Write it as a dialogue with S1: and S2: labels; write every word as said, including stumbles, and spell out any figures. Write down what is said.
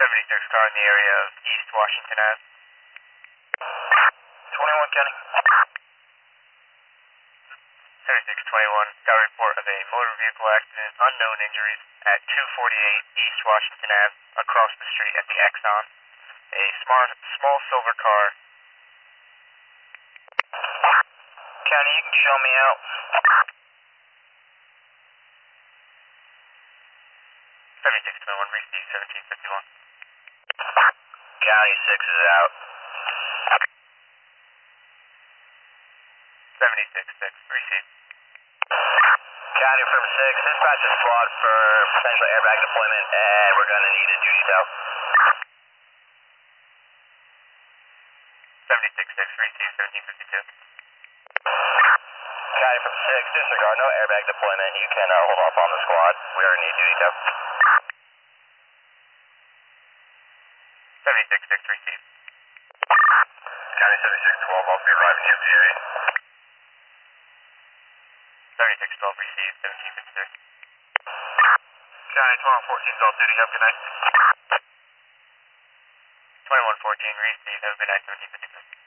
S1: seventy-six car in the area of East Washington Ave.
S2: twenty-one County.
S1: seventy-six twenty-one, got a report of a motor vehicle accident, unknown injuries, at two forty-eight East Washington Ave, across the street at the Exxon. A small, small silver car.
S2: County, you can show me out.
S1: seventy-six twenty-one, receive seventeen fifty-one.
S2: County six is out.
S1: seventy-six six, receive.
S2: County from six, dispatch a squad for potential airbag deployment, and we're going to need a duty tail.
S1: seventy-six six, receive seventeen fifty-two.
S2: County from six, disregard, no airbag deployment. You can uh, hold off on the squad. We already need duty tail.
S1: seventy-six six, receive.
S2: County seventy-six twelve, I'll be arriving near the area.
S1: seventy-six twelve, receive seventeen fifty-three.
S2: County twenty-one fourteen, off duty, have a good night.
S1: twenty-one fourteen, receive, have a good night, seventeen fifty-three.